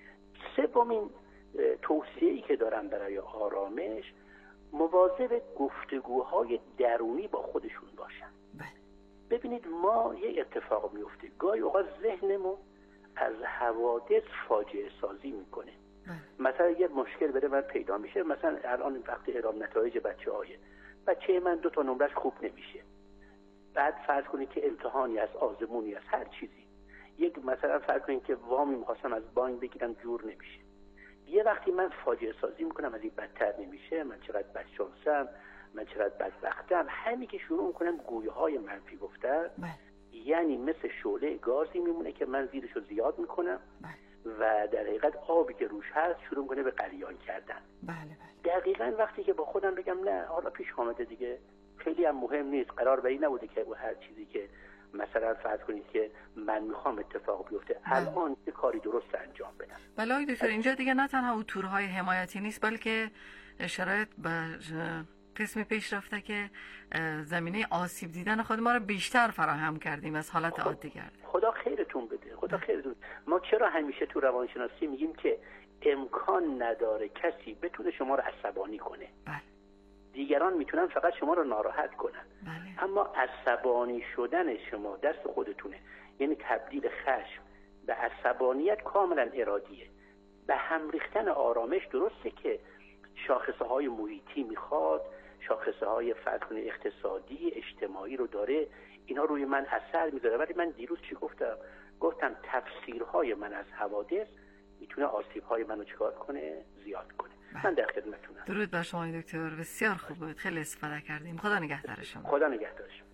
سومین توصیه‌ای که دارم برای آرامش، مواظب گفتگوهای درونی با خودشون باشن. ببینید ما یه اتفاق میفته، گاهی اوقات ذهنمون از حوادث فاجعه سازی میکنه. مثلا یه مشکل بره من پیدا میشه، مثلا الان وقتی اعلام نتایج بچه من 2 تا نمرش خوب نمیشه، بعد فرض کنید که امتحانی از آزمونی از هر چیزی، یک مثلا فرض کنید که وامی می‌خواستم از بانک بگیرم جور نمیشه، یه وقتی من فاجعه سازی میکنم از این بدتر نمیشه، من چقدر بدشانسم، من چقدر بدبختم، همین که شروع میکنم گویه‌های منفی گفتن، یعنی مثل شعله گازی میمونه که من زیرشو زیاد میکنم و در حقیقت آبی که روش هست شروع میکنه به غلیان کردن. دقیقاً وقتی که با خودم بگم نه حالا پیش آمده دیگه، خیلی هم مهم نیست، قرار به این نبوده که هر چیزی که مثلا فرض کنید که من میخوام اتفاق بیفته الان یه کاری درست انجام بدم. بله دکتر، اینجا دیگه نه تنها اون تورهای حمایتی نیست، بلکه شرایط به قسمی پیش رفته که زمینه آسیب دیدن خود ما رو بیشتر فراهم کردیم از حالت عادی گرد. خدا خیرتون بده، خدا خیرتون. ما چرا همیشه تو روانشناسی میگیم که امکان نداره کسی بتونه شما رو عصبانی کنه. دیگران میتونن فقط شما رو ناراحت کنن. اما عصبانی شدن شما دست خودتونه، یعنی تبدیل خشم به عصبانیت کاملا ارادیه. به هم ریختن آرامش درسته که شاخصه های محیطی میخواد، شاخصه های فرض کنید اقتصادی اجتماعی رو داره، اینا روی من اثر میذاره. ولی من دیروز چی گفتم تفسیرهای من از حوادث میتونه آسیب‌های منو چیکار کنه؟ زیاد کنه. من در خدمتتونم. درود بر شما دکتر، بسیار خوب بود، خیلی استفاده کردیم. خدا نگهدار شما. خدا نگهدار شما.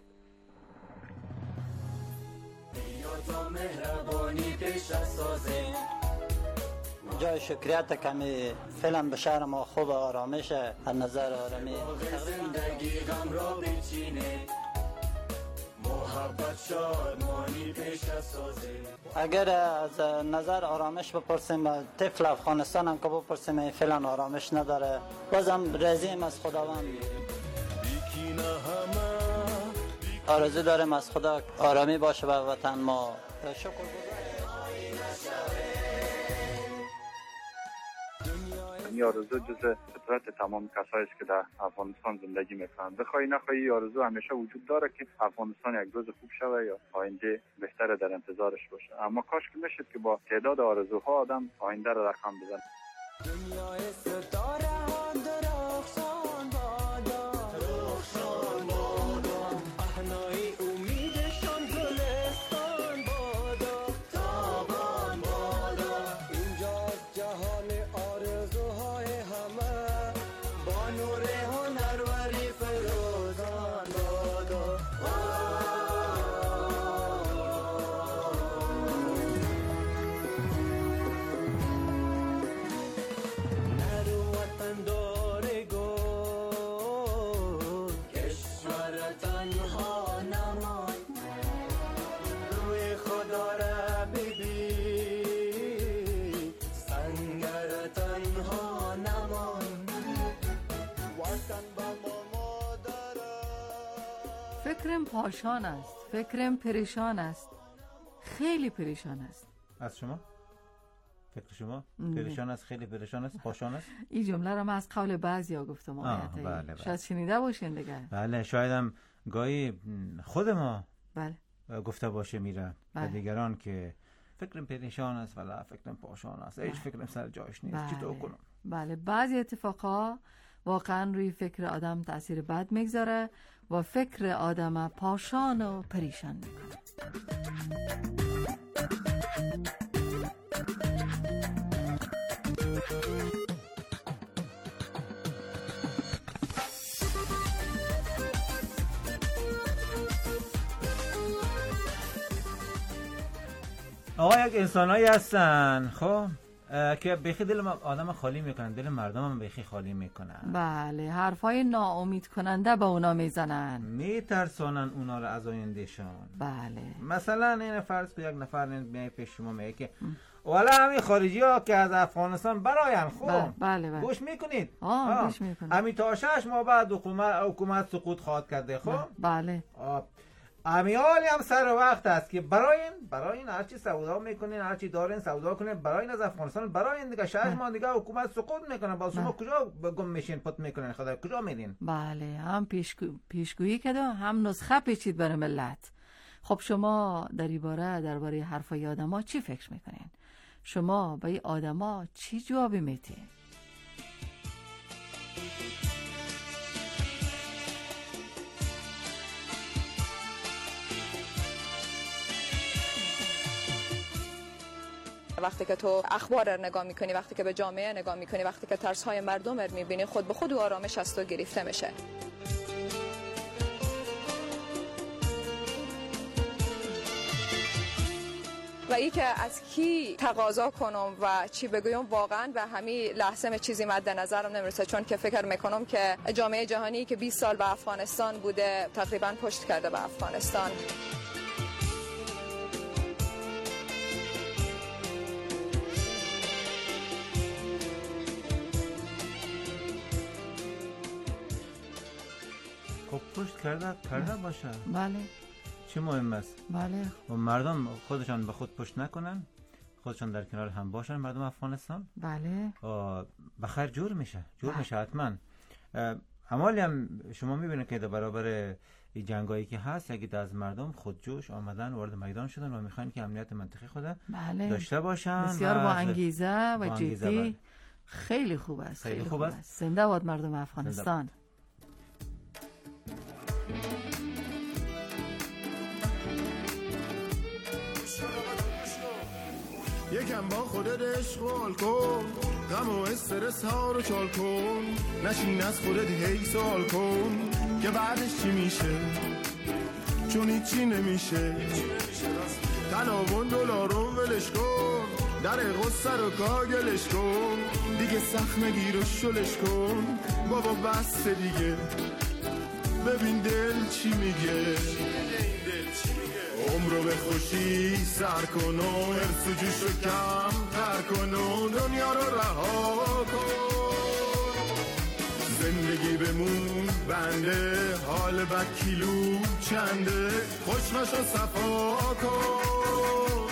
جای شکریت کمی فعلا به شهر ما خوب آرامش از نظر آرامی. زندگی غم را بچینه، محبت شادمانی پیش سازه. اگر از نظر آرامش بپرسیم، طفل افغانستان هم که بپرسیم فعلا آرامش نداره، بازم رضیم از خداوند. آرزو داریم از خدا آرامی باشه و وطن ما. شکر این آرزو جز فطرت تمام کسایی است که در افغانستان زندگی میکنند. بخوای نخوای آرزو همیشه وجود داره که افغانستان یک روز خوب شوه یا آینده بهتر در انتظارش باشه. اما کاش که میشد که با تعداد آرزوها آدم آینده را رقم بزنه. دنیای ستاره ها درخشان بادا، درخشان بادا، احنای امیدشان گلستان بادا، تابان بادا. اینجا جهان آرزوهای همه با نور هنروری فروزان بادا. تنها نمان، روی خدا را ببین، سنگر تنها نمان، وطن با ما مادر. فکرم پاشان است، فکرم پریشان است، خیلی پریشان است. از شما؟ فکر شما؟ پریشان است، خیلی پریشان است، پاشان است؟ این جمله را من از قول بعضیا گفتم. بله. شاید شنیده باشین دیگه. بله، شاید هم گاهی خود ما بله گفته باشه میرن بله. و دیگران که فکرم پریشان است ولی فکرم پاشان است، هیچ فکرم سر جایش نیست، چطور کنم؟ بله، بعضی اتفاقا واقعا روی فکر آدم تاثیر بد میگذاره و فکر آدم پاشان و پریشان میکنه. آقا یک انسانایی هستن خب که بیخی دل آدم خالی میکنن، دل مردم هم بیخی خالی میکنن. بله، حرفای ناامید کننده با اونا میزنن، میترسانن اونا رو از آیندهشان. بله، مثلا این فرض که یک نفر میای پیش شما میگه که والا همین خارجی ها که از افغانستان براین خب بله. گوش میکنید؟ گوش میکنید. همین تا 6 ماه بعد حکومت سقوط خواهد کرده خب؟ بله. امیالی هم سر وقت است که براین هرچی سودا میکنین، هرچی دارین سودا کنین، براین از افغانستان براین دیگه 6 ماه دیگه حکومت سقوط میکنه، با شما کجا گم میشین، پت میکنین، خدا کجا میرین؟ بله، هم پیشگویی کرده هم نسخه پیچید برای ملت. خب شما درباره حرفای آدما چی فکر میکنین؟ شما به این آدما چی جوابی میدین؟ وقتی که تو اخبار رو نگاه میکنی، وقتی که به جامعه نگاه میکنی، وقتی که ترس‌های مردم رو میبینی، خود به خود و آرامش از تو گرفته میشه. و ای که از کی تقاضا کنم و چی بگویم، واقعا به همین لحظه چیزی مد نظرم نمیرسه، چون که فکر میکنم که جامعه جهانی که 20 سال به افغانستان بوده تقریبا پشت کرده به افغانستان. خب پشت کرده باشه. بله. چه مهم است؟ بله. و مردم خودشان به خود پشت نکنن، خودشان در کنار هم باشن، مردم افغانستان. بله. بخیر جور میشه حتما. امالی هم شما میبینید که در برابر این جنگایی که هست، یکی از مردم خودجوش آمدن وارد میدان شدن و میخوان که امنیت منطقی خود داشته باشن. بسیار با انگیزه و جدی. خیلی خوب است. خیلی خوب است. زنده باد مردم افغانستان. یکم با خودت اشغال کن، غم و استرس ها رو چال کن، نشین از خودت هی سوال کن که بعدش چی میشه، چون هیچی نمیشه. تنابون دلارون ولش کن، در غصه رو کاگلش کن، دیگه سخت نگیر و شلش کن، بابا بس دیگه، ببین دل چی میگه. عمرو به خوشی سر کن و حرص و جوش رو کم تر کن و دنیا رو رها کن. زندگی بمون بنده، حال بد کیلو چنده، خوش نشو صفا کن.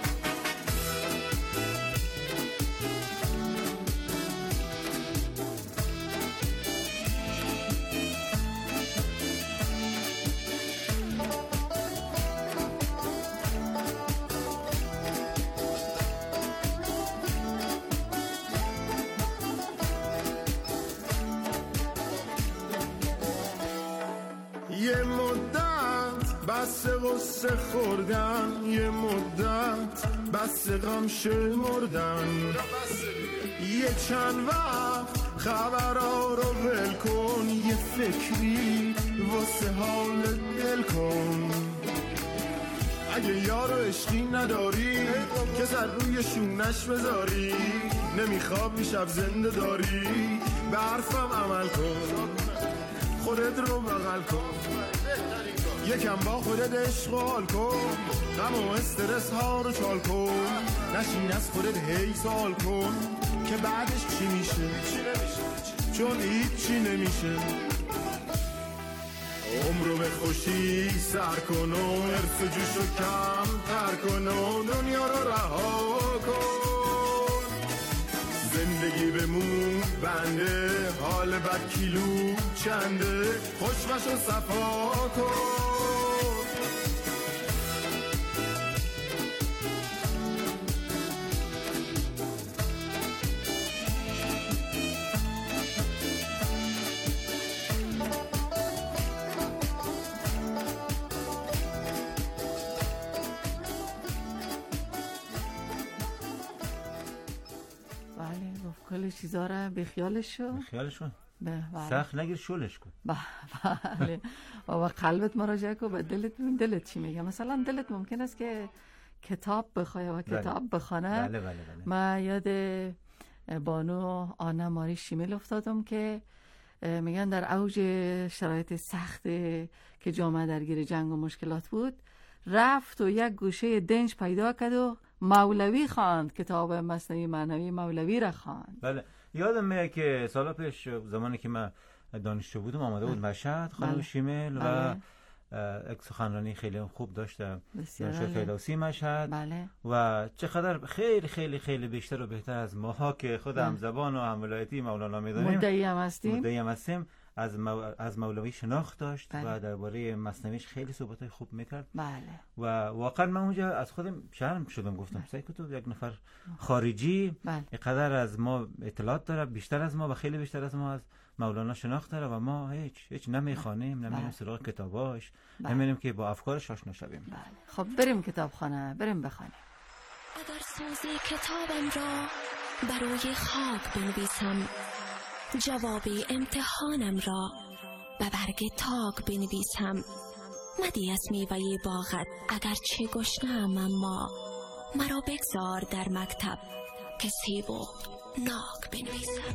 یه مدت بس غصه خوردن، یه مدت بس غم شمردن، یه چند وقت خبرها رو ول کن، یه فکری واسه حال دل کن. اگه یارو عشقی نداری که سر روی شونش بذاری، نمیخوابی شب زنده داری، به حرفم عمل کن، خودت رو بغل کن. یکم با خودت اشغال کن، غم و استرس ها رو چال کن، نشین از خودت هی سوال کن که بعدش چی میشه، چون هیچی نمیشه. عمرو به خوشی سر کن و ارس و جوشو کم تر کن و دنیا رو رها کن. زندگی بمون بنده، حال بد کیلو چنده، خوشمش و صفا کن. کل چیزا رو به خیالش شو، سخت نگیر، شلش کن. بله. و قلبت مراجعه کن، به دلت چی میگه. مثلا دلت ممکن است که کتاب بخواه و کتاب بخونه. بله. من یاد بانو آنا ماری شیمل افتادم که میگن در اوج شرایط سخت که جامعه درگیر جنگ و مشکلات بود، رفت و یک گوشه دنج پیدا کرد و مولوی خواند، کتاب مثنوی معنوی مولوی را خواند. بله، یادم میاد که سالا پیش زمانی که من دانشجو بودم آمده بود مشهد خانم شیمل و یک سخنرانی خیلی خوب داشته دانشگاه فردوسی مشهد. بله. و چقدر خیلی خیلی خیلی بیشتر و بهتر از ماها که خود همزبان و همولایتی مولانا میدانیم، مدعی هم هستیم از مولوی شناخت داشت. بله. و درباره مثنویش خیلی صحبتای خوب میکرد. بله. و واقعا من اونجا از خودم شرم شدم، گفتم سعی کتب یک نفر خارجی اینقدر از ما اطلاعات داره، بیشتر از ما و خیلی بیشتر از ما از مولانا شناخت داره و ما هیچ نمیخوانیم، نمیریم سراغ کتاباش، نمیریم که با افکارش آشنا شویم. بله. خب بریم کتابخانه، بریم بخونیم. اگر سوزی کتابم را بروی خاک بنویسم، جوابی امتحانم را به برگ تاک بنویسم، مدی از میوه باغت اگر چه گشنم، اما مرا بگذار در مکتب که سیب و ناک بنویسم.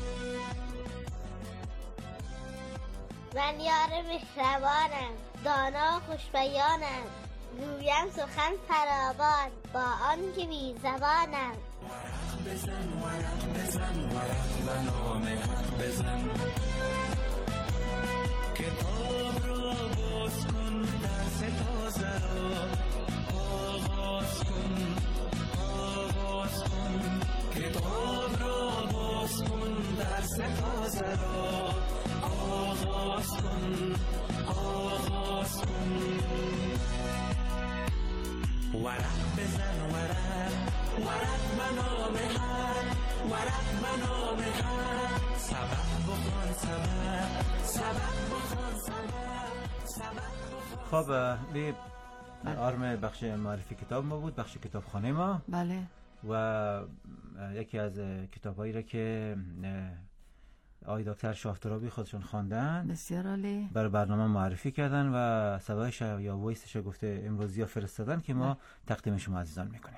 من یار مهربانم، دانا و خوشبیانم، گویم سخن فراوان با آن که بی زبانم. ورق و نامه حق بزن، کتاب را باز کن، درس تازه را آغاز کن، کتاب را باز کن، درس تازه را آغاز کن. ورق بزن ورق و نامه حق، ورق و نامه حق، سبق بخوان سبق بخوان سبق. خب بی آرم بخش معرفی کتاب ما بود، بخش کتابخانه ما. بله. و یکی از کتابایی را که آقای دکتر شاهترابی خودشون خواندن، بسیار عالی، برای برنامه معرفی کردن و صدایش یا وایسش گفته امروزی ها فرستادن که ما تقدیم شما عزیزان میکنیم.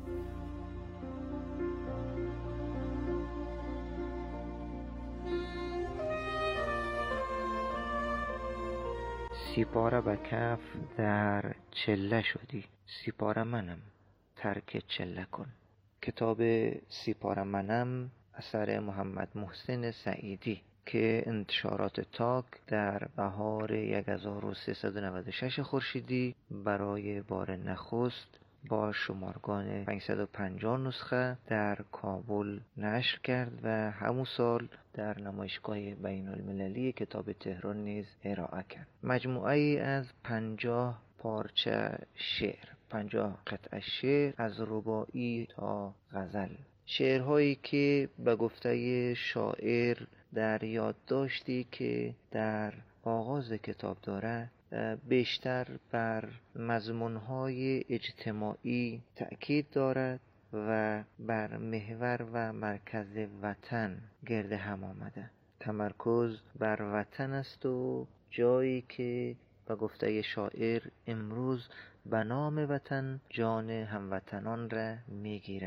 سیپاره به کف در چله شدی، سیپاره منم ترک چله کن. کتاب سیپاره منم اثر محمد محسن سعیدی که انتشارات تاک در بهار 1396 خورشیدی برای بار نخست با شمارگان 550 نسخه در کابل نشر کرد و همون سال در نمایشگاه بین المللی کتاب تهران نیز ارائه کرد. مجموعه ای از 50 پارچه شعر، 50 قطعه شعر از رباعی تا غزل، شعرهایی که به گفته شاعر در یادداشتی که در آغاز کتاب داره بیشتر بر مضمونهای اجتماعی تأکید دارد و بر محور و مرکز وطن گرد هم آمده. تمرکز بر وطن است و جایی که به گفته شاعر امروز به نام وطن جان هموطنان را میگیره.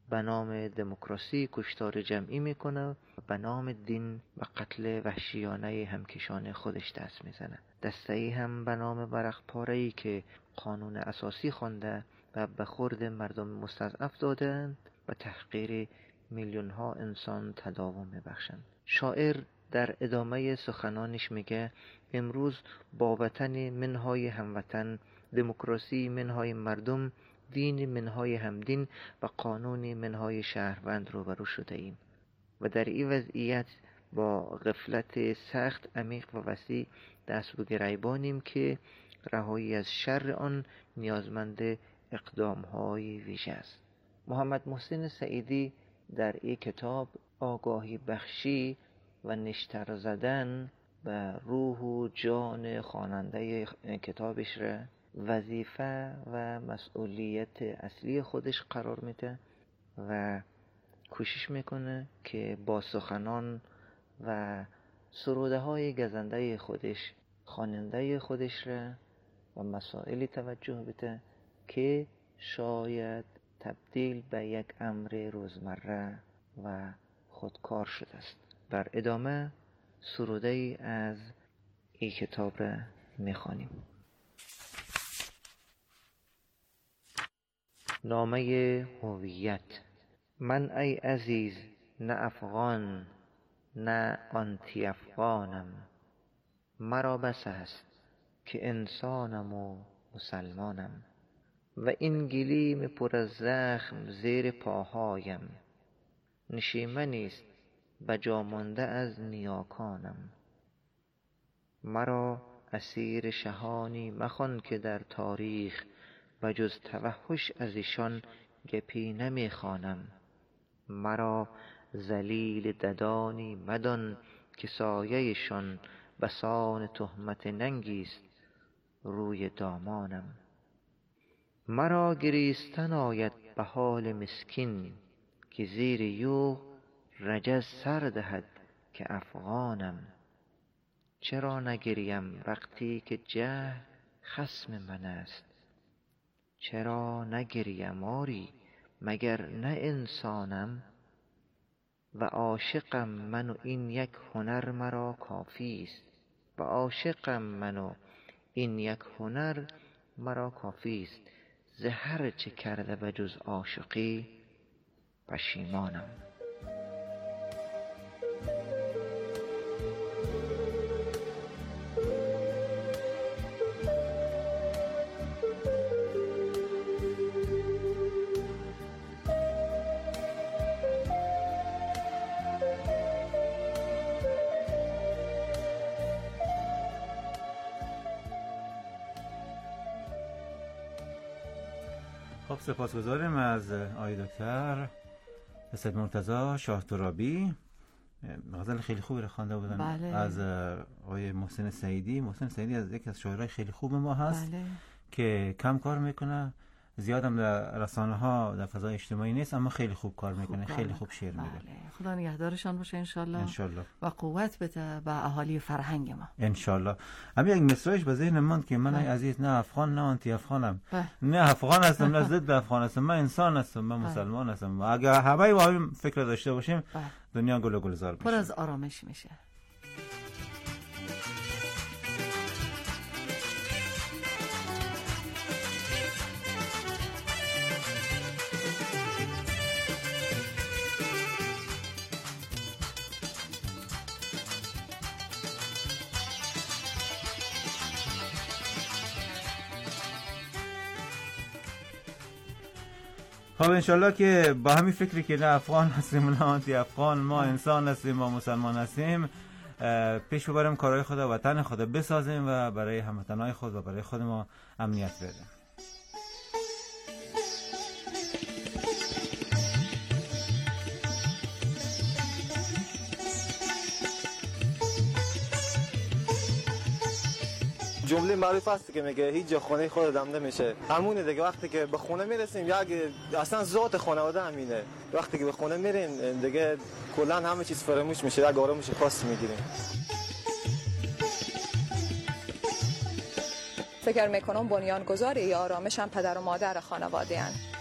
به نام دموکراسی کشتار جمعی میکنه و به نام دین و قتل وحشیانه همکشان خودش دست میزنه. دسته‌ای هم به نام ورق پاره‌ای که قانون اساسی خوانده و به خورد مردم مستضعف دادند و تحقیر میلیون ها انسان تداوم میبخشند. شاعر در ادامه سخنانش میگه امروز با وطن منهای هموطن، دموکراسی منهای مردم، دین منهای همدین و قانون منهای شهروند روبرو شده ایم و در این وضعیت با غفلت سخت عمیق و وسیع دست به گریبانیم که رهایی از شر آن نیازمند اقدام‌های ویژه است. محمد محسن سعیدی در این کتاب آگاهی بخشی و نشتر زدن به روح و جان خواننده کتابش را وظیفه و مسئولیت اصلی خودش قرار میده و کوشش میکنه که با سخنان و سروده های گزنده خودش خواننده خودش را و مسائلی توجه بده که شاید تبدیل به یک امر روزمره و خودکار شده است. در ادامه سروده ای از این کتاب را میخوانیم. نامه هویت. من ای عزیز نه افغان نه آنتی افغانم، مرا بس است که انسانم و مسلمانم و این گلیم پر از زخم زیر پاهایم، نشیمنی است بجا مانده از نیاکانم. مرا اسیر شهانی مخوان که در تاریخ و جز توحش از ایشان گپی نمیخوانم. مرا ذلیل ددانی مدان که سایه‌شان بسان تهمت ننگیست روی دامانم. مرا گریستن آید به حال مسکین که زیر یوغ رجز سر دهد که افغانم. چرا نگریم وقتی که جهل خصم من است؟ چرا نگریم آری مگر نه انسانم؟ و عاشقم من و این یک هنر مرا کافی است. و عاشقم من و این یک هنر مرا کافی است. ز هر چه کرده به جز عاشقی پشیمانم. خب سپاسگزاریم از آقای دکتر اسد مرتضی شاه ترابی. غزل خیلی خوبی رو خوانده بودن. بله. از آقای محسن سعیدی. محسن سعیدی از یکی از شاعرای خیلی خوب ما هست. بله. که کم کار میکنه، زیاد هم در رسانه ها در فضای اجتماعی نیست، اما خیلی خوب کار میکنه، خیلی خوب شعر میگه. خدا نگهدارشان باشه انشالله. انشالله. و قوت بده به اهالی فرهنگ ما انشالله. اما یک مصرعش به ذهن ماند که من ای عزیز نه افغان نه آنتی افغانم، نه افغان هستم نه ضد افغان هستم، من انسان هستم، من مسلمان هستم. و اگر همه با این فکر داشته باشیم دنیا گل و گلزار میشه، پر از آرامش میشه. خب انشالله که با همین فکری که نه افغان هستیم نه آنتی افغان، ما انسان هستیم، ما مسلمان هستیم، پیش ببریم کارهای خود و وطن خود بسازیم و برای هموطنهای خود و برای خود ما امنیت بدیم. جمله معروف است که میگه هیچ جا خونه خود دم نمیشه. همونه دیگه. وقتی که به خونه میرسیم اصلا ذات خانواده همینه. وقتی که به خونه میریم دیگه کلا همه چیز فراموش میشه، یک آرامش خاصی میگیریم. فکر میکنم بنیانگذار ای آرامش هم پدر و مادر خانواده اند.